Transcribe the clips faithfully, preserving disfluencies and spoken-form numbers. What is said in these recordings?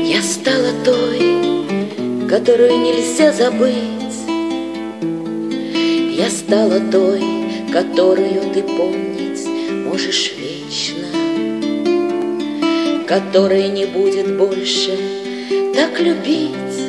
Я стала той, которую нельзя забыть. Я стала той, которую ты помнить можешь вечно, которая не будет больше так любить,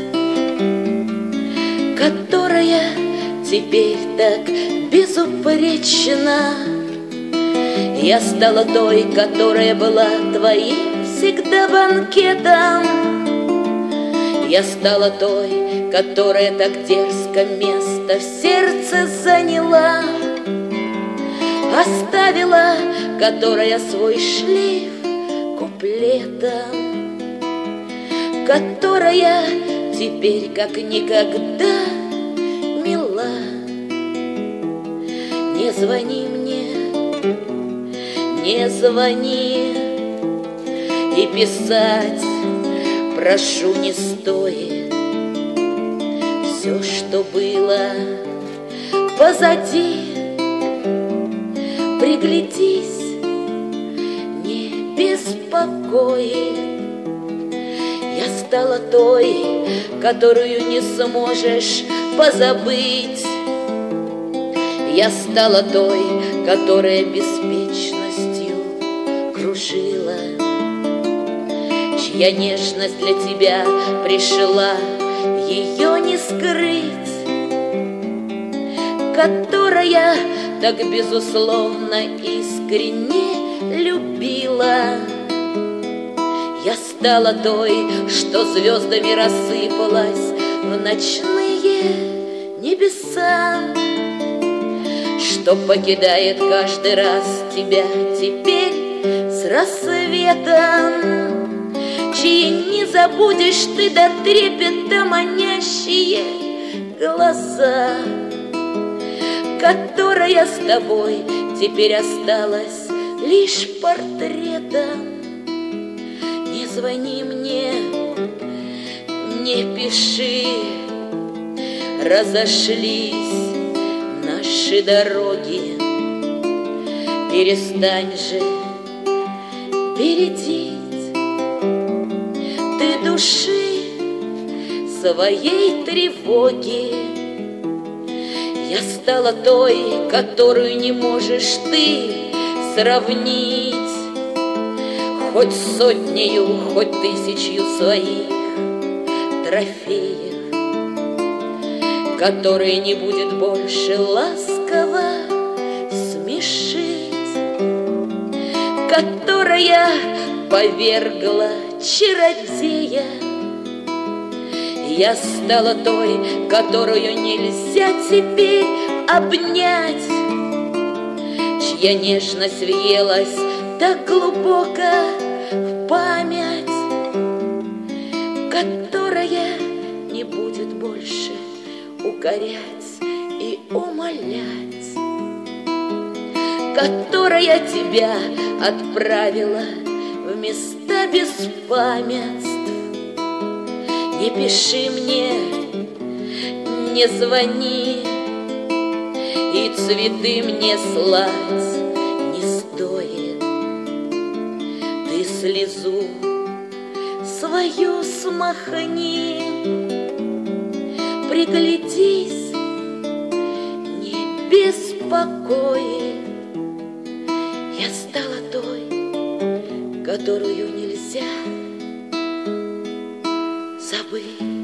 которая теперь так безупречна. Я стала той, которая была твоим всегда банкетом. Я стала той, которая так дерзко место в сердце заняла, оставила, которая свой шлейф куплетом, которая теперь как никогда мила. Не звони мне, не звони, и писать прошу не стоит. Все, что было позади, приглядись, не беспокоит. Я стала той, которую не сможешь позабыть. Я стала той, которая беспечностью кружила, чья нежность для тебя пришла, ее не скрыть, которая так безусловно искренне любила. Я стала той, что звездами рассыпалась в ночные небеса, что покидает каждый раз тебя теперь с рассветом, чьи не забудешь ты до трепета манящие глаза, которая с тобой теперь осталась лишь портретом. Не звони мне, не пиши, разошлись наши дороги. Перестань же бередить ты души своей тревоги. Я стала той, которую не можешь ты сравнить хоть сотнею, хоть тысячью своих трофеев, которые не будет больше ласково смешить, которая повергла чародея. Я стала той, которую нельзя теперь обнять, чья нежность въелась так глубоко в память, которая не будет больше укорять и умолять, которая тебя отправила в места беспамятств. Не пиши мне, не звони, и цветы мне слать не стоит. Ты слезу свою смахни, приглядись, не беспокоит. Я стала той, которую нельзя забыть.